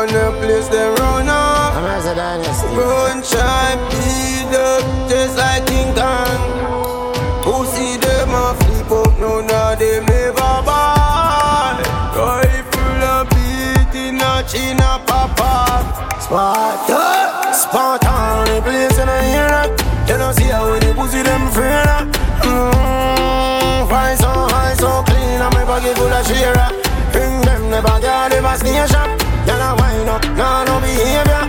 run the place, they run up. Run, try, beat up, just like King Kong. Who see them a flip up, none of them never buy. Rifle a beat in a chin a pop up. Spartan, the place in a hear that. You don't see how the pussy them free that. Fine so high, so clean, and my pocket full of share. Bring them never get them a station. Y'all a wind up, no behavior.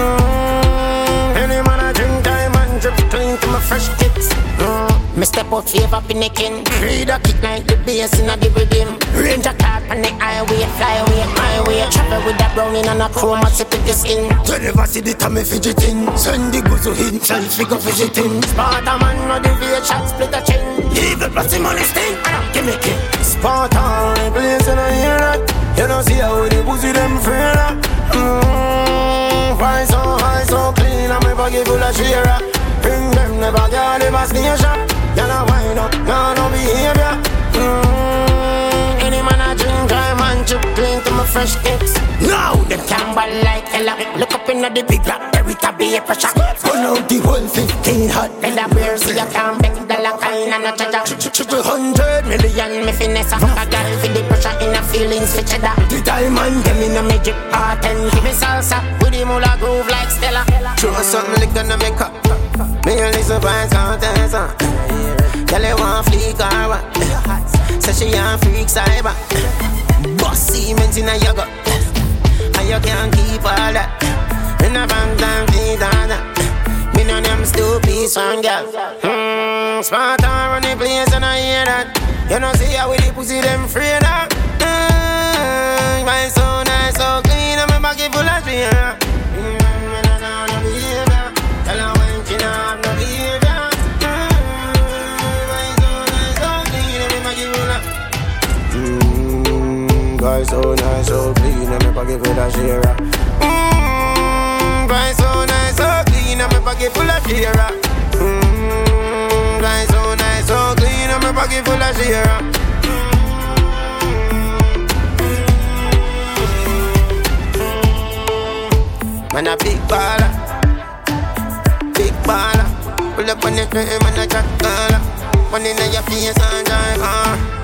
Any man a drink time and drip clean to my fresh kicks. Me step out favor pinnaking. Read a kick like the bass in a the rhythm. Range a car on the highway, fly away, my way. Travel with a browning and a chroma sip the skin. You never see the time me fidgeting. Send the gozo hit, selfie go fidgeting. Sparta man no the V shot split a chin. Evil plus the money sting, give me kick. Sparta, the place in a hear that. You don't see how the pussy them free that. Fine so high, so clean, and my pocket full of share. Bring them never get them a station. Y'all a wind up, no behavior. Any man a drink, dry man chip clean to my fresh kicks. Now them can ball like hella. Look up in the big black, there it a be a pressure. Pull out the whole 15 hot. Let a beer see you can make the la kind and a cha-cha. 100 million me finesse. Fuck a girl for the pressure in a feelings for cheddar. The diamond them in a magic heart and give me salsa with the moolah groove like Stella. Show me something like gonna make up. Me a listen vibes contest. Girl you want fleek or what? Say she a freak cyber. Boss cement in a yogurt. And you can't keep all that. In a van time feed all that. Me know them stupid son girl. Sparta run the place and I hear that. You know see how we the pussy them free that. My so nice, so clean, and my pocket full of beer. Tell her when she not have no behavior. My so nice, so clean, and my pocket full of. Guy so nice, so clean, and my pocket full of share. Guy so nice, so clean, and my pocket full of share. Guy so nice, so clean, and my pocket full of share. Man a big baller, big baller. Pull up on the crib and a chat caller. One in your face and drive hard.